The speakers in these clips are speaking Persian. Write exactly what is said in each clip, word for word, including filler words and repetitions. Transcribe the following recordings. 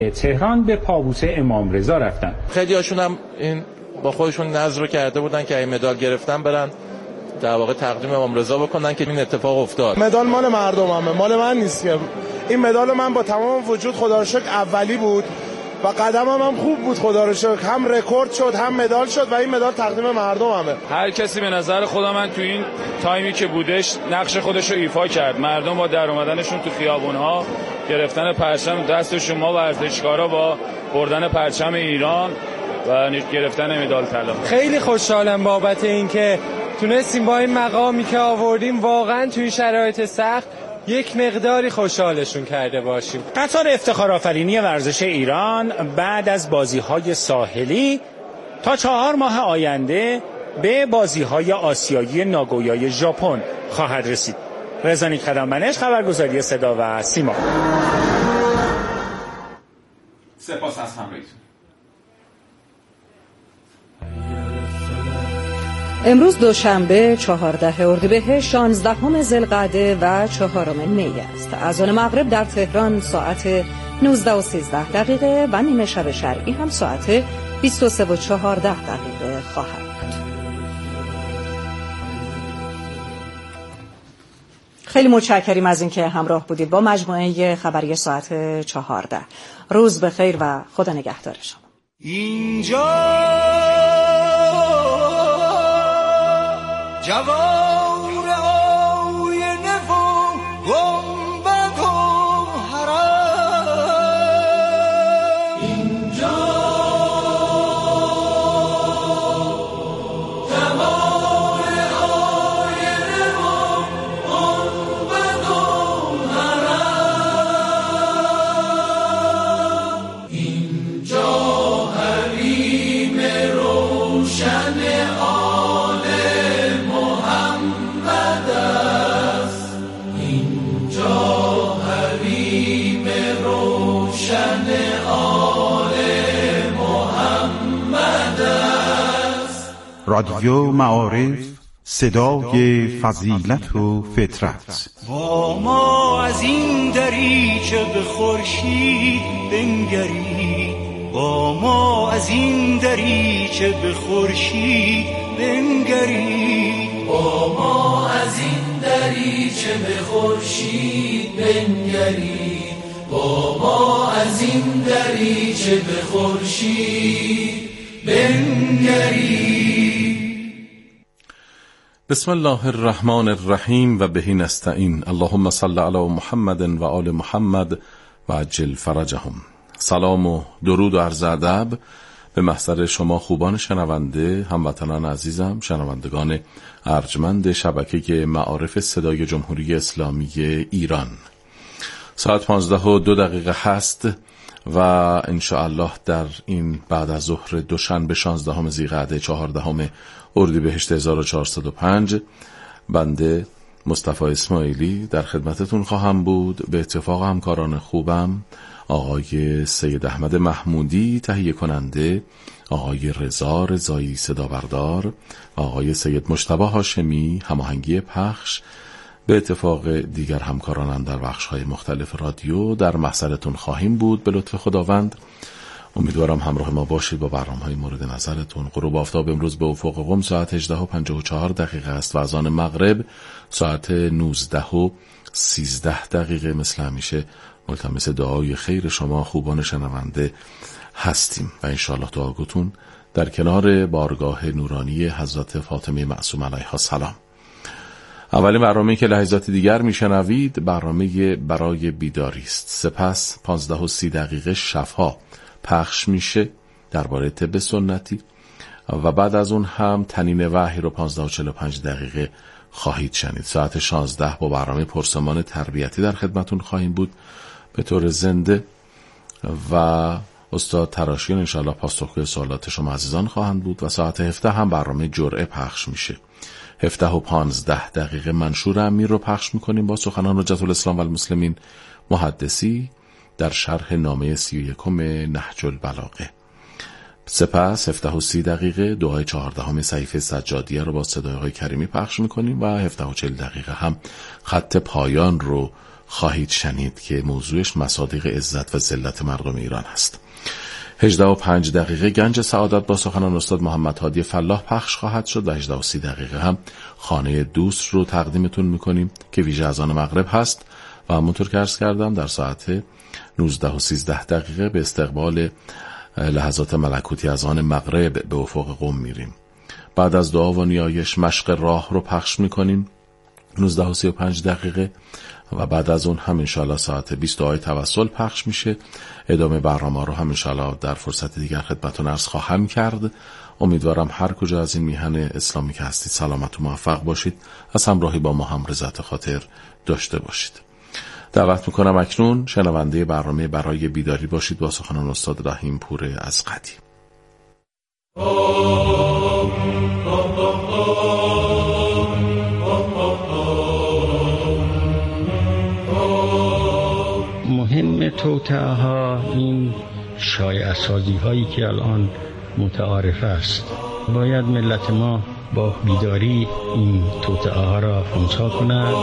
تهران به پابوس امام رضا رفتن. خیلی هاشون هم این با خودشون نذر رو کرده بودن که این مدال گرفتن برن در واقع تقدیم امام رضا بکنن که این اتفاق افتاد. مدال مال مردممه، مال من نیست که. این مدال من با تمام وجود خدا رو شکر اولی بود و قدمم هم خوب بود خدا رو شکر، هم رکورد شد هم مدال شد و این مدال تقدیم مردممه. هر کسی به نظر خودم من تو این تایمی که بودش نقش خودش رو ایفا کرد. مردم با در اومدنشون تو خیابون‌ها، گرفتن پرچم دستشون، ما ورزشکارا با بردن پرچم ایران و گرفتن مدال طلا. خیلی خوشحالم بابت اینکه تونستیم با این مقامی که آوردیم واقعا تو این شرایط سخت یک مقداری خوشحالشون کرده باشیم. قطار افتخارآفرینی ورزش ایران بعد از بازی‌های ساحلی تا چهار ماه آینده به بازی‌های آسیایی ناگویای ژاپن خواهد رسید. رضا خدمتمنش، خبرگزاری صدا و سیما. سپاس از همراهیتون. امروز دوشنبه چهاردهم اردیبهشت شانزدهم ذوالقعده و چهارم می است. اذان مغرب در تهران ساعت نوزده و سیزده دقیقه و نیمه شب شرقی هم ساعت بیست و سه و چهارده دقیقه خواهد بود. خیلی متشکریم از اینکه همراه بودید با مجموعه خبری ساعت چهارده. روز بخیر و خدا نگهدار شما. اینجا جوار آینه و گنبد و حرم، اینجا جوار آینه و گنبد و حرم، اینجا حریم روشن رادیو معارف، صدای فضیلت و فطرت. با ما از این دریچه به خورشید بنگرید، با ما از این دریچه به خورشید بنگرید، با ما از این دریچه به خورشید بنگرید، با ما از این دریچه به خورشید بنگرید. بسم الله الرحمن الرحیم و بهی نستعین. اللهم صل علی محمد و آل محمد و عجل فرجهم. سلام و درود و عرض ادب به محضر شما خوبان شنونده، هموطنان عزیزم، شنوندگان ارجمند شبکه معارف صدای جمهوری اسلامی ایران. ساعت پانزده و دو دقیقه هست و انشاءالله در این بعد از ظهر دوشنبه شانزدهم ذوالقعده چهاردهم اردیبهشت هزار و چهارصد و پنج بنده مصطفی اسماعیلی در خدمتتون خواهم بود. به اتفاق همکاران خوبم آقای سید احمد محمودی تهیه کننده، آقای رضا رضایی صدا بردار، آقای سید مجتبی هاشمی هماهنگی پخش، به اتفاق دیگر همکارانم در بخش‌های مختلف رادیو در محضرتون خواهیم بود به لطف خداوند. امیدوارم همراه ما باشید با برنامه‌های مورد نظرتون. غروب آفتاب امروز به افق قم ساعت هجده و پنجاه و چهار دقیقه است و اذان مغرب ساعت نوزده و سیزده دقیقه. مثل همیشه ملتمس دعای خیر شما خوبان شنونده هستیم و انشاءالله دعاگوتون در کنار بارگاه نورانی حضرت فاطمه معصومه علیها السلام. اولین برنامه‌ای که لحظات دیگر میشنوید برنامه برای بیداری است. سپس پانزده و سی دقیقه شفا پخش میشه درباره طب سنتی و بعد از اون هم تنین وحی رو پانزده و چهل و پنج دقیقه خواهید شنید. ساعت شانزده با برنامه پرسمان تربیتی در خدمتون خواهیم بود به طور زنده و استاد تراشیان انشاءالله پاسخگوی سوالات شما عزیزان خواهند بود و ساعت هفده هم برنامه جرعه پخش میشه. هفده و پانزده دقیقه منشور امیر رو پخش میکنیم با سخنان حجت الاسلام و المسلمین محدثی در شرح نامه سی و یکم نهج البلاغه. سپس هفده و سی دقیقه دعای چهاردهم صحیفه سجادیه رو با صدای آقای کریمی پخش میکنیم و هفده و چهل دقیقه هم خط پایان رو خواهید شنید که موضوعش مصادیق عزت و ذلت مردم ایران هست. هجده و پنج دقیقه گنج سعادت با سخنان استاد محمد هادی فلاح پخش خواهد شد و هجده و سی دقیقه هم خانه دوست رو تقدیمتون میکنیم که ویژه اذان مغرب هست و همونطور که عرض کردم در ساعت نوزده و سیزده دقیقه به استقبال لحظات ملکوتی اذان مغرب به افق قم میریم. بعد از دعا و نیایش مشق راه رو پخش میکنیم نوزده و سی و پنج دقیقه و بعد از اون هم انشاءالله ساعت بیست دعای توسل پخش میشه. ادامه برنامه رو هم انشاءالله در فرصت دیگر خدمتتون عرض خواهم کرد. امیدوارم هر کجا از این میهن اسلامی که هستید سلامت و موفق باشید، از همراهی با ما هم رضایت خاطر داشته باشید. دعوت میکنم اکنون شنونده برنامه برای بیداری باشید با سخنان استاد رحیم پور از قدی. مهم توطئه ها این شایعه سازی هایی که الان متعارف است، باید ملت ما با بیداری این توطئه ها را خنثی کند.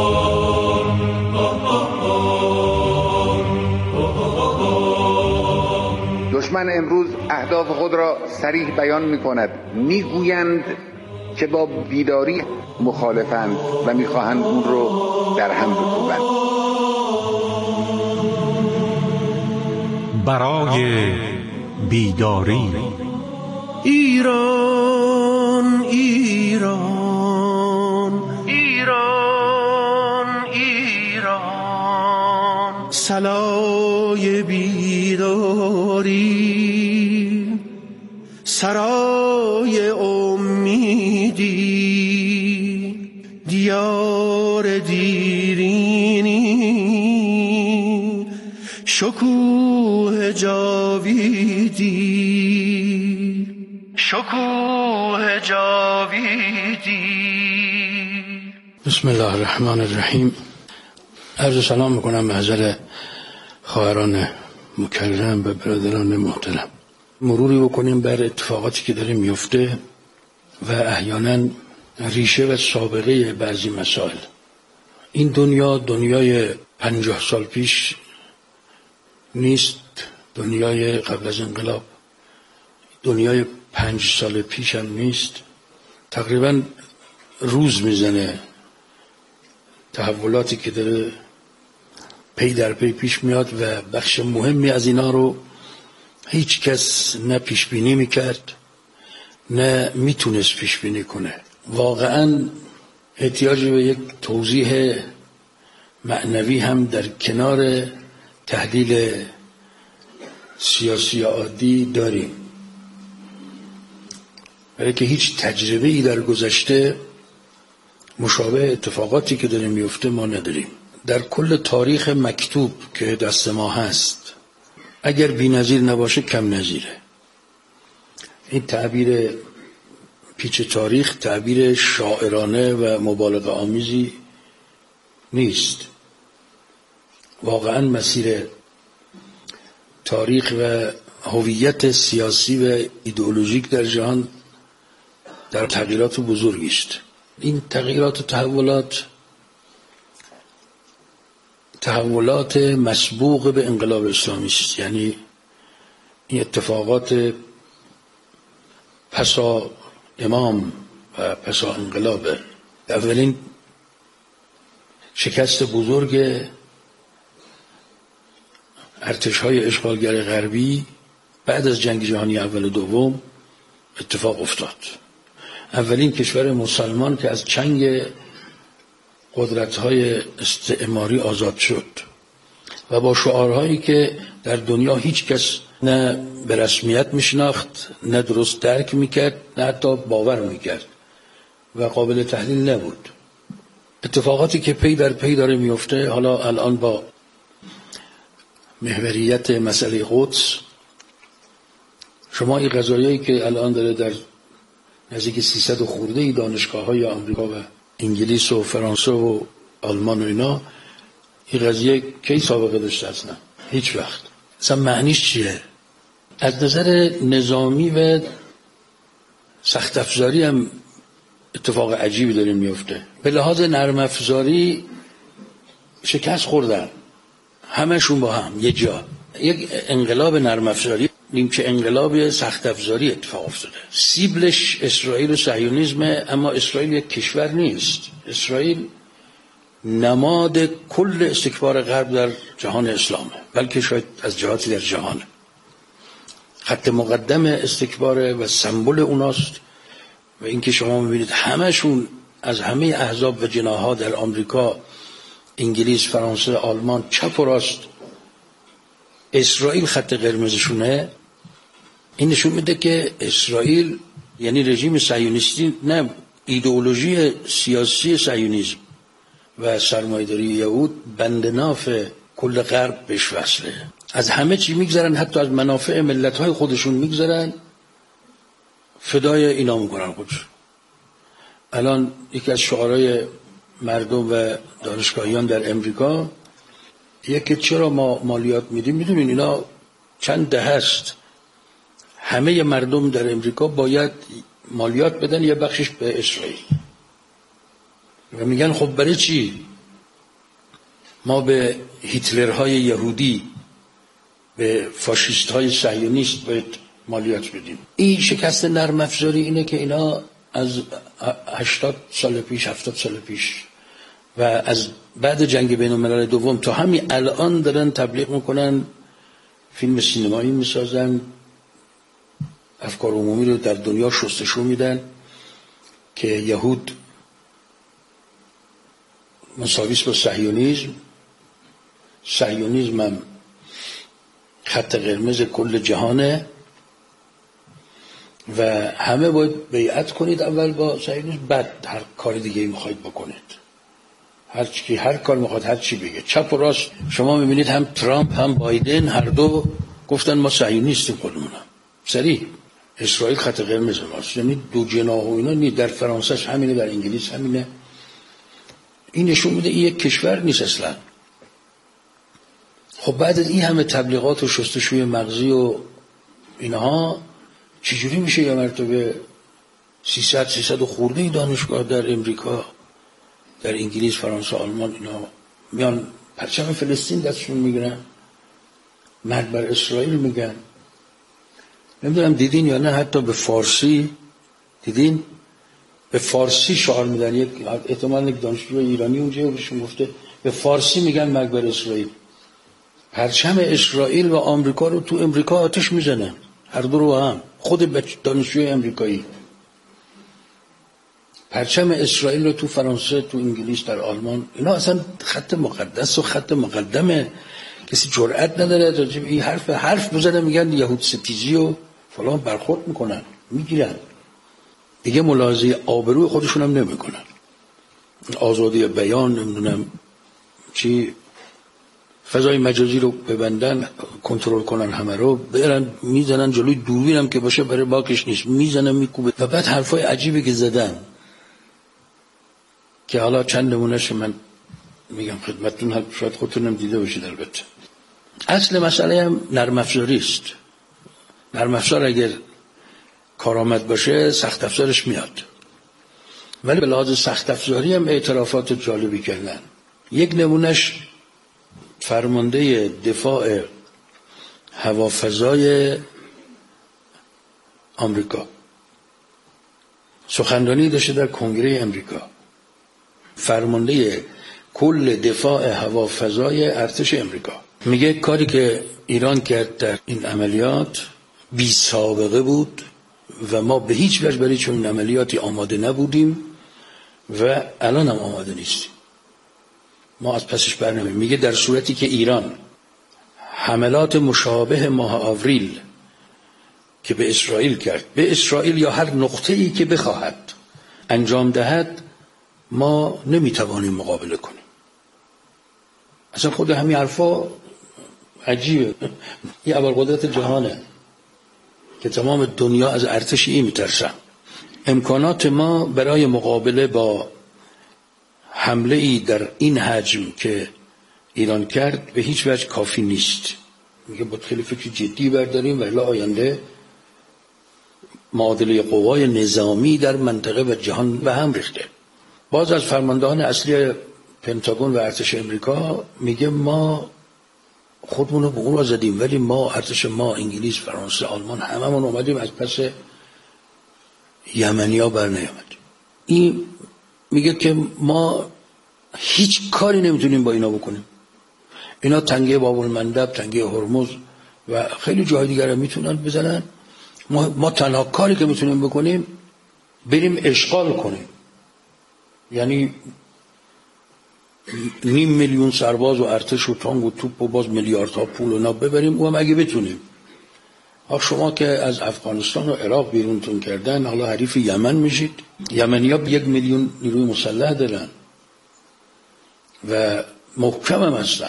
دشمن امروز اهداف خود را صریح بیان می کند. می گویند که با بیداری مخالفند و می خواهند اون رو در هم بکوبند. برای بیداری ایران ایران ایران ایران سلای بیداری سرای امیدی دیار دیرینی شکوه جاویدی شکوه جاویدی. بسم الله الرحمن الرحیم. عرض سلام میکنم محضر خواهران مکرم و برادران محترم. مروری بکنیم بر اتفاقاتی که داره میفته و احیانا ریشه و سابقه بعضی مسائل. این دنیا دنیای پنجاه سال پیش نیست، دنیای قبل از انقلاب دنیای پنج سال پیش هم نیست. تقریبا روز میزنه تحولاتی که داره پی در پی پیش میاد و بخش مهمی از اینا رو هیچ کس نه پیش بینی میکرد نه میتونست پیش بینی کنه. واقعا احتیاج به یک توضیح معنوی هم در کنار تحلیل سیاسی عادی داریم، برای که هیچ تجربه ای در گذشته مشابه اتفاقاتی که داره میفته ما نداریم. در کل تاریخ مکتوب که دست ما هست اگر بی نظیر نباشه کم نظیره. این تعبیر پیچ تاریخ تعبیر شاعرانه و مبالغه آمیزی نیست. واقعا مسیر تاریخ و هویت سیاسی و ایدئولوژیک در جهان در تغییرات بزرگی است. این تغییرات و تحولات تحولات مسبوق به انقلاب اسلامی است. یعنی این اتفاقات پسا امام و پسا انقلاب، اولین شکست بزرگ ارتش‌های اشغالگر غربی بعد از جنگ جهانی اول و دوم اتفاق افتاد. اولین کشور مسلمان که از چنگ قدرت‌های استعماری آزاد شد و با شعارهایی که در دنیا هیچ کس نه به رسمیت میشناخت نه درست درک میکرد نه حتی باور میکرد و قابل تحلیل نبود. اتفاقاتی که پی در پی داره میفته، حالا الان با محوریت مسئله قدس، شما این قضایایی که الان داره در نزدیک سیصد خورده ای دانشگاه‌های آمریکا و انگلیس و فرانسه و آلمان و اینا، این قضیه کی سابقه داشته اصلا؟ هیچ وقت. اصلا معنیش چیه؟ از نظر نظامی و سخت افزاری هم اتفاق عجیبی داره میفته. به لحاظ نرم افزاری شکست خوردن همشون با هم یه جا. یک انقلاب نرم افزاری، نیمچه انقلاب سخت افزاری اتفاق افتاده. سیبلش اسرائیل و صهیونیسم، اما اسرائیل یک کشور نیست. اسرائیل نماد کل استکبار غرب در جهان اسلامه، بلکه شاید از جهاتی در جهانه. خط مقدم استکباره و سمبل اوناست. و اینکه شما میبینید همشون از همه احزاب و جناح‌ها در آمریکا، انگلیس، فرانسه، آلمان، چپ و راست، اسرائیل خط قرمزشونه. این نشون میده که اسرائیل یعنی رژیم صهیونیستی، نه ایدئولوژی سیاسی صهیونیسم و سرمایه‌داری یهود بند ناف کل غرب بهش وصله. از همه چی میگذرن، حتی از منافع ملت‌های خودشون میگذرن، فدای اینا میکنن خودشون. الان یکی از شعارهای مردم و دانشگاهیان در امریکا یکی چرا ما مالیات میدیم؟ میدونین اینا چند دهه است همه مردم در امریکا باید مالیات بدن یه بخشش به اسرائیل. و میگن خب برای چی ما به هیتلرهای یهودی، به فاشیستهای صهیونیست باید مالیات بدیم؟ این شکست نرم افزاری اینه که اینا از هشتاد سال پیش، هفتاد سال پیش و از بعد جنگ بین الملل دوم تا همین الان دارن تبلیغ میکنن، فیلم سینمایی میسازن، افکار عمومی رو در دنیا شستشو میدن که یهود مساویس با صهیونیسم، صهیونیسم هم خط قرمز کل جهانه و همه باید بیعت کنید اول با صهیونیسم، بعد هر کار دیگه ای میخواید بکنید. هر چی هر کار میخواد هر چی بگه. چپ و راست شما میبینید هم ترامپ هم بایدن هر دو گفتن ما صهیونیستیم خودمونم. سریع اسرائیل خط قرمز ماست، یعنی دو جناح و اینا نی. در فرانسه همینه، در انگلیس همینه. این نشون میده این یک کشور نیست اصلا. خب بعد از این همه تبلیغات و شستشوی مغزی و اینها چجوری میشه یه مرتبه سیصد سیصد و خورده دانشگاه در امریکا، در انگلیس، فرانسه، آلمان اینا میان پرچم فلسطین دستشون میگیرن، مرگ بر اسرائیل میگن. نمیدونم دیدین یا نه، حتی به فارسی دیدین؟ به فارسی شعار میدن. یک احتمال یک دانشجو ایرانی اونجا بهشون گفته به فارسی میگن مرگ بر اسرائیل. پرچم اسرائیل و آمریکا رو تو امریکا آتش میزنن، هر دو رو هم. خود دانشجوی امریکایی پرچم اسرائیل رو تو فرانسه، تو انگلیس، در آلمان، اینا اصلا خط مقدس و خط مقدمه. کسی جرئت نداره راجع به این حرف حرف بزنه، میگن یهود ستیزی و فلان، برخورد میکنن، میگیرن دیگه، ملاحظه آبروی خودشون هم نمیکنن. آزادی بیان، نمیدونم چی، فضای مجازی رو ببندن، کنترل کنن، همه رو برن میزنن جلوی دوربین هم که باشه برای باکش نیست، میزنن میکوبه. و بعد حرفای عجیبی که زدن که حالا چند نمونهش من میگم خدمتتون، شاید خودتون هم دیده باشید. البته اصل مسئله هم نرم افزاری است. نرم افزار اگر کارآمد باشه سخت افزارش میاد، ولی به لحاظ سخت افزاری هم اعترافات جالبی کردن. یک نمونهش فرمانده دفاع هوافضای آمریکا سخنرانی داشته در کنگره امریکا. فرمانده کل دفاع هوافضای ارتش امریکا میگه کاری که ایران کرد در این عملیات بی سابقه بود و ما به هیچ وجه برای چون عملیاتی آماده نبودیم و الان هم آماده نیستیم. ما از پسش برنامه. میگه در صورتی که ایران حملات مشابه ماه آوریل که به اسرائیل کرد، به اسرائیل یا هر نقطه‌ای که بخواهد انجام دهد، ما نمیتوانیم مقابله کنیم. اصلا خود همین حرفا عجیبه. این ابرقدرت جهانه که تمام دنیا از ارتش این میترسن. امکانات ما برای مقابله با حمله ای در این حجم که ایران کرد به هیچ وجه کافی نیست. میگه باید خیلی فکر جدی برداریم و الا آینده معادله قوای نظامی در منطقه و جهان به هم ریخته. باز از فرماندهان اصلی پنتاگون و ارتش امریکا میگه ما خودمون رو به اون را زدیم، ولی ما ارتش ما انگلیس، فرانسه، آلمان هممون اومدیم از پس یمنیا بر نیامدیم. این میگه که ما هیچ کاری نمیتونیم با اینا بکنیم. اینا تنگه باب المندب، تنگه هرمز و خیلی جای دیگر رو میتونن بزنن. ما, ما تنها کاری که میتونیم بکنیم بریم اشغال کنیم، یعنی نیم میلیون سرباز و ارتش و تانک و توپ و باز میلیاردها پول و اینا ببریم، او هم اگه بتونیم. ها شما که از افغانستان و عراق بیرونتون کردن، حالا حریف یمن میشید. یمنی‌ها یک میلیون نیروی مسلح دارن و محکم هم هستن.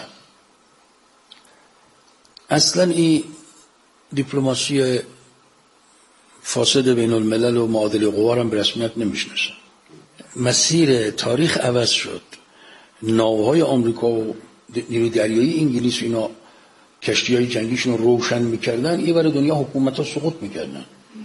اصلا این دیپلماسی فاسد بین الملل و معادله قوا هم به رسمیت نمیشناسن. مسیر تاریخ عوض شد. ناوهای آمریکا و نیروی دریایی انگلیس اینا کشتی‌های جنگیشون رو روشن میکردن، این برای دنیا حکومت‌ها سقوط میکردن.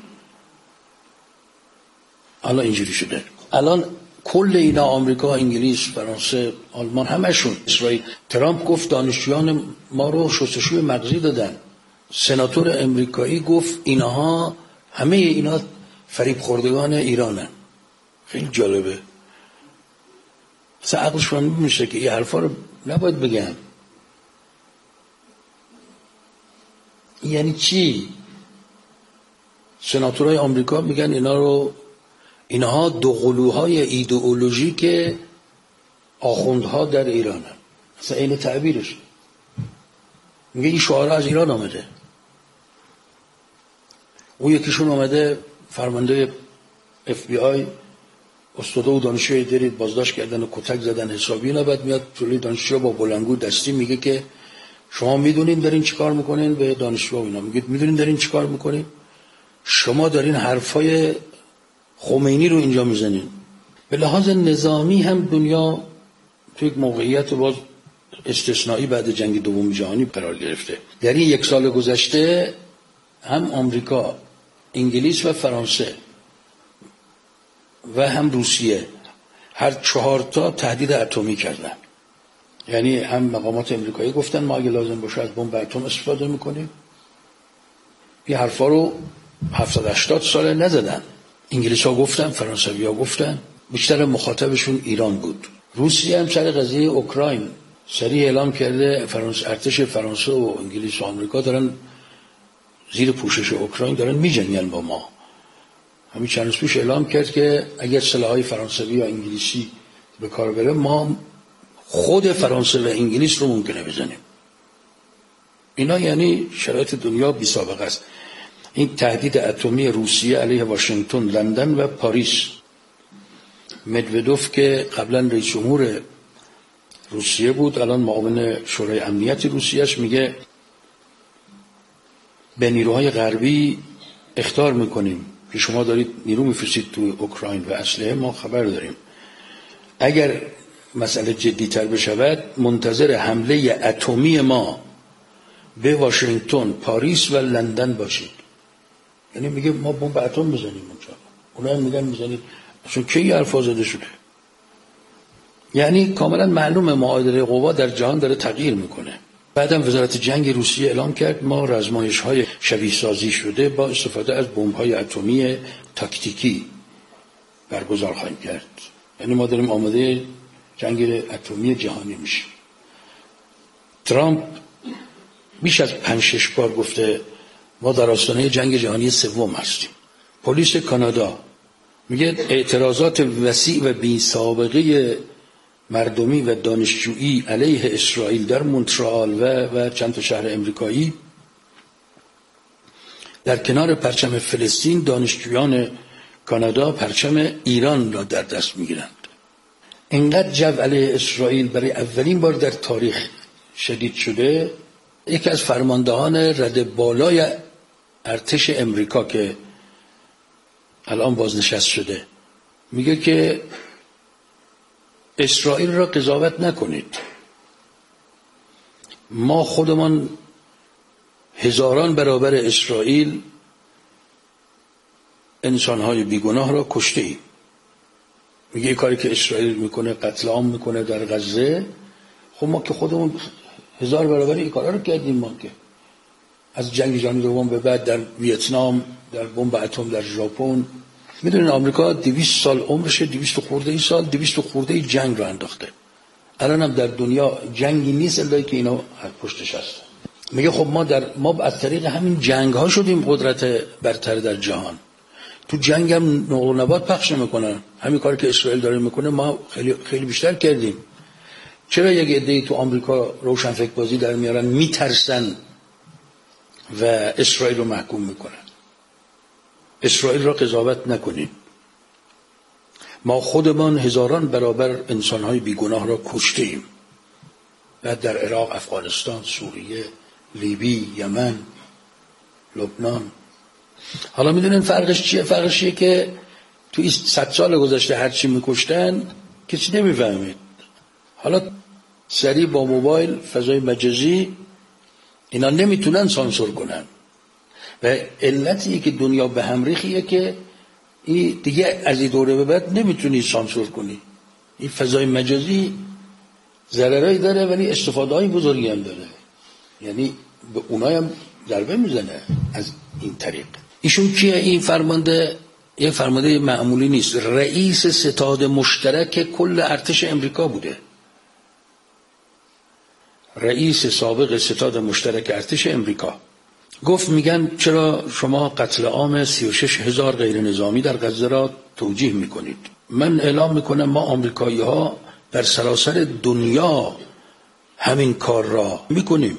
الان اینجوری شده. الان کل اینا آمریکا، انگلیس، فرانسه، آلمان همشون، اسرائیل. ترامپ گفت دانشجویان ما رو شستشوی مغزی دادن. سناتور امریکایی گفت اینها همه اینا فریب خوردگان ایرانن. خیلی جالبه. اصلا عقلش من میشه که این حرفا رو نباید بگن. یعنی چی؟ سناتورهای آمریکا میگن اینا رو، اینها دو قلوهای ایدئولوژیک آخوندها در ایرانن. اصلا این تعبیرش میگه این شعارها از ایران آمده. اون یکیشون آمده فرمانده اف بی آی استاده و دانشجوی دارید بازداشت کردن و کتک زدن حسابی، اینا بعد میاد جلوی دانشجو با بلندگو دستی میگه که شما میدونین دارین چیکار میکنین. به دانشجو اینا میگه میدونین دارین چیکار میکنین؟ شما دارین حرفای خمینی رو اینجا میزنین. به لحاظ نظامی هم دنیا تو یک موقعیت باز استثنایی بعد جنگ دوم جهانی قرار گرفته. در این یک سال گذشته هم آمریکا، انگلیس و فرانسه و هم روسیه هر چهار تا تهدید اتمی کردن. یعنی هم مقامات امریکایی گفتن ما اگه لازم باشه از بمب اتم استفاده میکنیم. این حرفا رو هفتاد هشتاد سال نزدن. انگلیس ها گفتن، فرانسوی ها گفتن، بیشتر مخاطبشون ایران بود. روسیه هم سر قضیه اوکراین سریع اعلام کرده فرانسه، ارتش فرانسه و انگلیس و آمریکا دارن زیر پوشش اوکراین دارن میجنگن با ما. همین چند روز پیش اعلام کرد که اگر سلاح‌های فرانسوی یا انگلیسی به کار بره ما خود فرانسه و انگلیس رو ممکنه بزنیم. اینا یعنی شرایط دنیا بی سابقه است. این تهدید اتمی روسیه علیه واشنگتن، لندن و پاریس. مدودوف که قبلا رئیس جمهور روسیه بود الان معاون شورای امنیت روسیه‌اش میگه به نیروهای غربی اخطار میکنیم که شما دارید نیرو میفرستید تو اوکراین و اسلحه ما خبر داریم. اگر مسئله جدی‌تر بشود منتظر حمله اتمی ما به واشنگتن، پاریس و لندن باشید. یعنی میگه ما بمب اتم بزنیم اونجا. اونا هم میگن میزنید. اصلا کی حرفا زده شده؟ یعنی کاملا معلومه معادله قوا در جهان داره تغییر میکنه. بعدم وزارت جنگ روسیه اعلام کرد ما آزمایش‌های شبیه سازی شده با استفاده از بمب‌های اتمی تاکتیکی برگزار خواهیم کرد. یعنی ما داریم آماده جنگ اتمی جهانی میشیم. ترامپ بیش از پنج شش بار گفته ما در آستانه جنگ جهانی سوم هستیم. پلیس کانادا میگه اعتراضات وسیع و بی سابقه مردمی و دانشجویی علیه اسرائیل در مونترال و و چند تا شهر امریکایی در کنار پرچم فلسطین دانشجویان کانادا پرچم ایران را در دست میگیرند. اینقدر جو علیه اسرائیل برای اولین بار در تاریخ شدید شده. یکی از فرماندهان رده بالای ارتش امریکا که الان بازنشست شده میگه که اسرائیل را قضاوت نکنید. ما خودمان هزاران برابر اسرائیل انسانهای بیگناه را کشته ایم. میگه این کاری که اسرائیل میکنه، قتل عام میکنه در غزه، خب ما که خودمون هزار برابر این کارا رو کردیم. ما که از جنگ جهانی دوم به بعد در ویتنام، در بمب اتم در ژاپن، میدونین آمریکا دویست سال عمرشه، دویست خورده ای سال دویست خورده ای جنگ رو انداخته. الان هم در دنیا جنگی نیست الا که اینا پشتش هست. میگه خب ما در ما از طریق همین جنگ ها شدیم قدرت برتر در جهان. تو جنگ هم نقل و نبات پخش میکنن، همین کاری که اسرائیل داره میکنه ما خیلی خیلی بیشتر کردیم. چرا یک عده‌ای تو آمریکا روشنفکر بازی در میارن، میترسن و اسرائیل رو محکوم میکنن؟ اسرائیل را قضاوت نکنیم. ما خودمان هزاران برابر انسانهای بیگناه را کشتیم، بعد در عراق، افغانستان، سوریه، لیبی، یمن، لبنان. حالا میدونین فرقش چیه؟ فرقش چیه که تو این صد سال گذشته هرچی میکشتن کسی نمیفهمید. حالا سریع با موبایل، فضای مجازی، اینا نمیتونن سانسور کنن و علتی که دنیا به هم ریخیه که این دیگه از این دوره به بعد نمیتونی سانسور کنی. این فضای مجازی ضررایی داره ولی استفاده های بزرگی هم داره، یعنی به اونای هم ضربه میزنه از این طریق. ایشون کیه؟ این فرمانده یه فرمانده معمولی نیست، رئیس ستاد مشترک کل ارتش امریکا بوده. رئیس سابق ستاد مشترک ارتش امریکا گفت میگن چرا شما قتل عام سی و شش هزار غیر نظامی در غزه را توجیه میکنید؟ من اعلام میکنم ما آمریکایی ها در سراسر دنیا همین کار را میکنیم.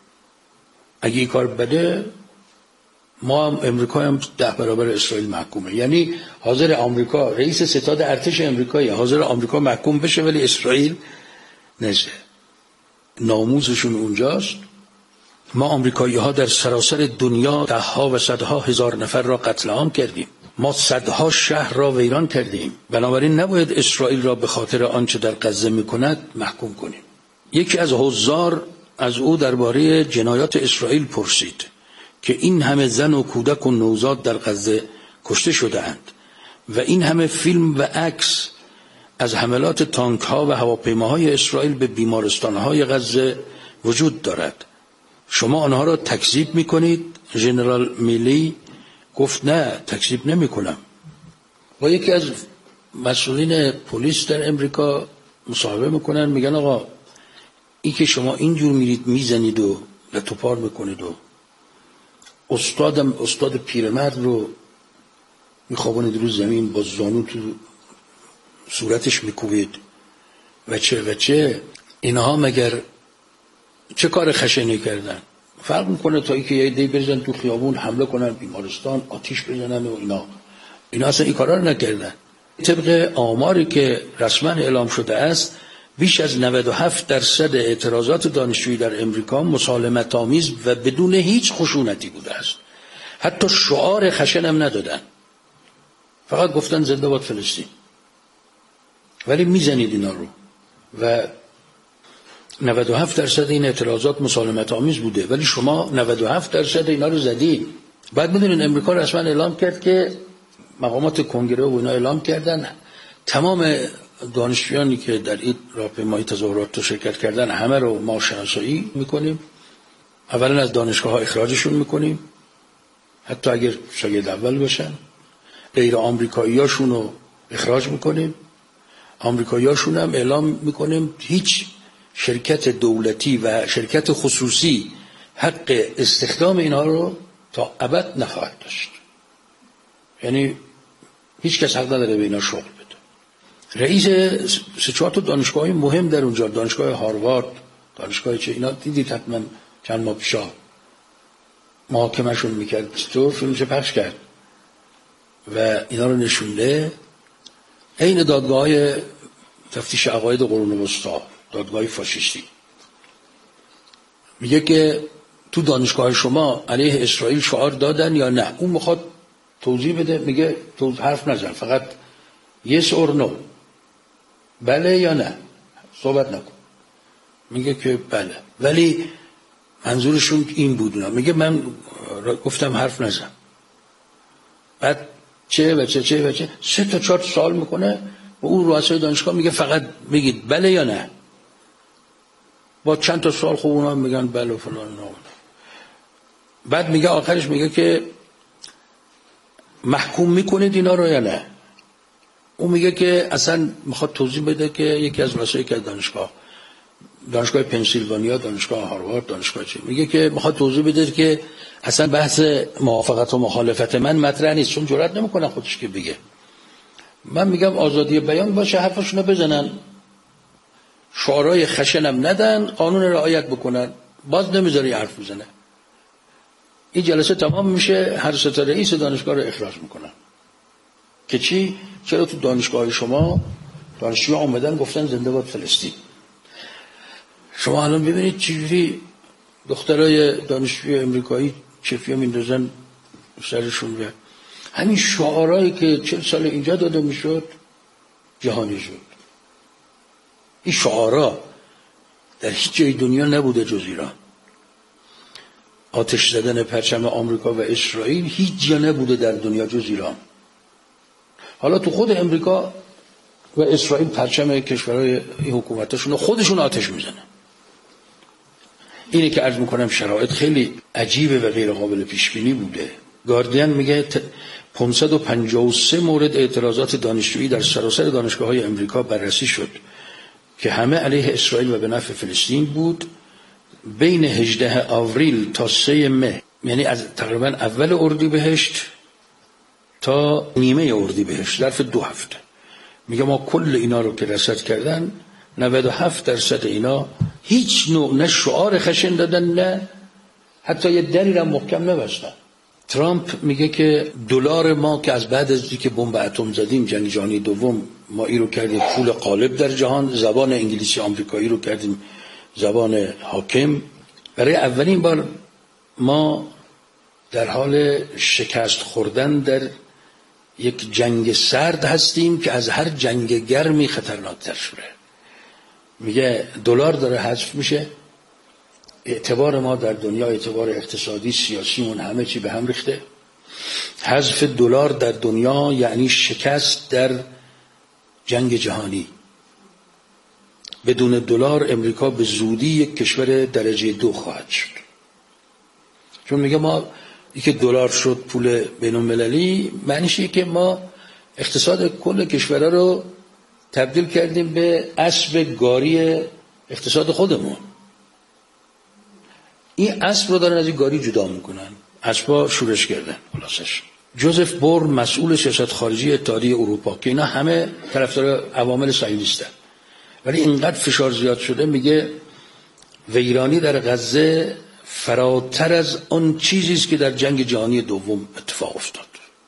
اگه این کار بده ما هم امریکا هم ده برابر اسرائیل محکومه. یعنی حاضر آمریکا، رئیس ستاد ارتش امریکایی حاضر آمریکا محکوم بشه ولی اسرائیل نشه. ناموزشون اونجاست. ما آمریکایی ها در سراسر دنیا ده ها و صدها هزار نفر را قتل عام کردیم. ما صدها شهر را ویران کردیم. بنابراین نباید اسرائیل را به خاطر آنچه در غزه میکند محکوم کنیم. یکی از حضار از او درباره جنایات اسرائیل پرسید که این همه زن و کودک و نوزاد در غزه کشته شده اند و این همه فیلم و عکس از حملات تانک ها و هواپیماهای اسرائیل به بیمارستان های غزه وجود دارد. شما آنها را تکذیب میکنید؟ ژنرال میلی گفت نه، تکذیب نمی کنم. با یکی از مسئولین پلیس در امریکا مصاحبه میکنن، میگن آقا این که شما اینجور میرید میزنید و لطوپار میکنید و استادم استاد پیرمرد رو میخوابونید رو زمین با زانو تو صورتش میکوبید و چه و چه، اینها مگر چه کار خشنی کردن؟ فرق میکنه تا اینکه یه عده‌ای بریزن تو خیابون حمله کنن بیمارستان، آتیش بزنن و اینا. اینا اصلا این کارا رو نکردن. طبق آماری که رسما اعلام شده است بیش از نود و هفت درصد اعتراضات دانشجویی در امریکا مسالمت آمیز و بدون هیچ خشونتی بوده است. حتی شعار خشن هم ندادن، فقط گفتن زنده باد فلسطین. ولی میزنید اینا رو و نود و هفت درصد این اعتراضات مسالمت آمیز بوده ولی شما نود و هفت درصد اینا رو زدید. بعد میدونین امریکا رسما اعلام کرد که مقامات کنگره و اینا اعلام کردن تمام دانشجویانی که در این راهپیمایی تظاهرات رو شرکت کردن همه رو ما شناسایی میکنیم. اولا از دانشگاه ها اخراجشون میکنیم، حتی اگر شاگرد اول باشن. غیر آمریکاییاشون رو اخراج میکنیم. آمریکاییاشون هم اعلام میکنیم هیچ شرکت دولتی و شرکت خصوصی حق استخدام اینها رو تا ابد نخواهد داشت. یعنی هیچ کس حق نداره به اینا شغل بده. رئیس سه چهار تا دانشگاه مهم در اونجا، دانشگاه هاروارد، دانشگاه چه، اینا دیدید حتما چند ماه پیشا محاکمه‌شون میکرد، تو فیلمش پخش کرد و اینا رو نشونده. این دادگاه تفتیش عقاید قرون وسطا، دادگاه فاشیستی، میگه که تو دانشگاه شما علیه اسرائیل شعار دادن یا نه؟ اون میخواد توضیح بده، میگه تو حرف نزن، فقط yes or no، بله یا نه، صحبت نکن. میگه که بله، ولی منظورشون این بود. میگه من گفتم حرف نزن. بعد چه و چه چه و چه سه تا چهار سال میکنه، و اون رؤسای دانشگاه میگه فقط بگید بله یا نه. با چند تا سوال خوب اونا میگن بله و فلان. بعد میگه آخرش میگه که محکوم میکنید اینا رو یا نه. اون میگه که اصلا میخواد توضیح بده که یکی از رؤسای که دانشگاه دانشگاه پنسیلوانیا، دانشگاه هاروارد، دانشگاه چی، میگه که میخواد توضیح بده که اصلا بحث موافقت و مخالفت من مطرح نیست، چون جرئت نمیکنه خودش که بگه. من میگم آزادی بیان باشه، حرفشونو بزنن، شعارهای خشنم ندن، قانون رعایت بکنن، باز نمیذاره حرف بزنه. این جلسه تمام میشه، هر سه تا رئیس دانشگاه رو اخراج میکنن. که چی؟ چرا تو دانشگاه شما دانشجو اومدن گفتن زنده باد فلسطین. شما الان ببینید چجوری دخترای دانشجوی امریکایی چفیه میندازن سرشون به همین شعارهایی که چل سال اینجا داده میشد جهانی شد. این شعارها در هیچ جای دنیا نبوده جز ایران. آتش زدن پرچم آمریکا و اسرائیل هیچ جا نبوده در دنیا جز ایران. حالا تو خود امریکا و اسرائیل پرچم کشورهای این حکومتاشون خودشون آتش میزنن. اینه که عرض میکنم شرایط خیلی عجیبه و غیر قابل پیش بینی بوده. گاردین میگه پانصد و پنجاه و سه مورد اعتراضات دانشجویی در سراسر دانشگاه‌های امریکا بررسی شد که همه علیه اسرائیل و به نفع فلسطین بود. بین هجدهم آوریل تا سوم مه، یعنی از تقریبا اول اردیبهشت تا نیمه اردیبهشت، ظرف دو هفته، میگه ما کل اینا رو که رصد کردن نود و هفت درصد اینا هیچ نوع نه شعار خشن دادن نه حتی یه دری را محکم نبستن. ترامپ میگه که دلار ما که از بعد از اینکه بمب اتم زدیم جنگ جهانی دوم ما این رو کردیم پول غالب در جهان، زبان انگلیسی آمریکایی رو کردیم زبان حاکم. برای اولین بار ما در حال شکست خوردن در یک جنگ سرد هستیم که از هر جنگ گرمی خطرناکتر شده. میگه دلار داره حذف میشه، اعتبار ما در دنیا، اعتبار اقتصادی، سیاسیمون همه چی به هم ریخته. حذف دلار در دنیا یعنی شکست در جنگ جهانی. بدون دلار امریکا به زودی یک کشور درجه دو خواهد شد. چون میگه ما یکی دلار شد پول بین المللی، معنیش اینه که ما اقتصاد کل کشورها رو تبدیل کردیم به اسب گاری اقتصاد خودمون. این اسب رو دارن از این گاری جدا میکنن، اسبا شورش کردن. خلاصش جوزف بورن مسئول سیاست خارجی اتحادیه اروپا که اینا همه طرفدار عوامل صهیونیستن، ولی اینقدر فشار زیاد شده میگه ویرانی در غزه فراتر از اون چیزی است که در جنگ جهانی دوم اتفاق افتاد.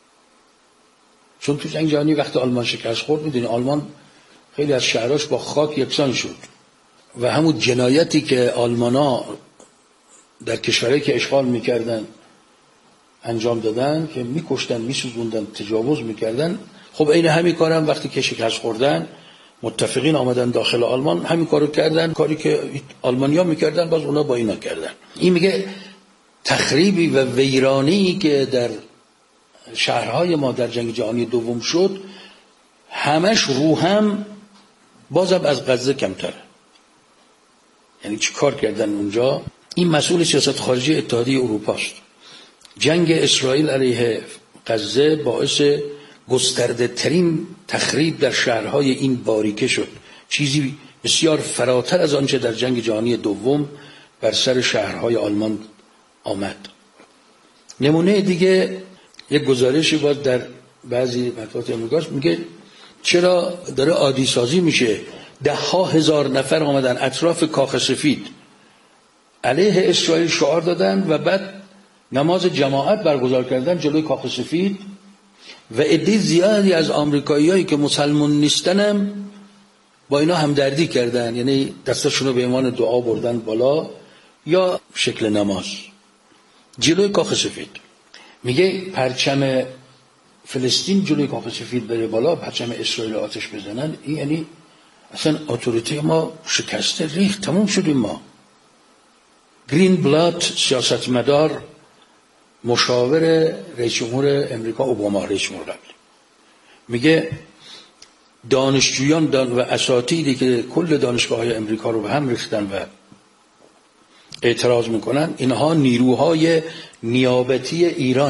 چون تو جنگ جهانی وقتی آلمان شکست خورد، میدونی آلمان خیلی از شهراش با خاک یکسان شد و همون جنایتی که آلمانا در کشورهایی که اشغال میکردن انجام دادن که میکشتن، میسوزوندن، تجاوز میکردن، خب این همین کارم وقتی که شکست خوردن متفقین آمدن داخل آلمان همین کارو کردن، کاری که آلمانیا میکردن باز اونا با اینا کردن. این میگه تخریبی و ویرانی که در شهرهای ما در جنگ جهانی دوم شد همش رو هم بازم از غزه کمتره. یعنی چی کار کردن اونجا؟ این مسئول سیاست خارجی اتحادیه اروپا است. جنگ اسرائیل علیه غزه باعث گسترده ترین تخریب در شهرهای این باریکه شد، چیزی بسیار فراتر از آنچه در جنگ جهانی دوم بر سر شهرهای آلمان آمد. نمونه دیگه یک گزارشی بود در بعضی مطبوعات امریکاست، میگه چرا داره عادی سازی میشه، ده ها هزار نفر آمدن اطراف کاخ سفید علیه اسرائیل شعار دادن و بعد نماز جماعت برگزار کردن جلوی کاخ سفید و عده زیادی از آمریکاییایی که مسلمان نیستنم با اینا همدردی کردن، یعنی دستشون رو به عنوان دعا بردن بالا یا شکل نماز جلوی کاخ سفید. میگه پرچم فلسطین جلوی کاخ سفید بره بالا، پرچم اسرائیل آتش بزنن، این یعنی اصلا اتوریته ما شکسته، ریخت، تموم شدیم ما. گرین بلات سیاستمدار مشاور رئیس جمهور امریکا اوباما، رئیس جمهور قبلی، میگه دانشجویان و اساتیدی که کل دانشگاه‌های امریکا رو به هم ریختن و اعتراض میکنن، اینها نیروهای نیابتی ایران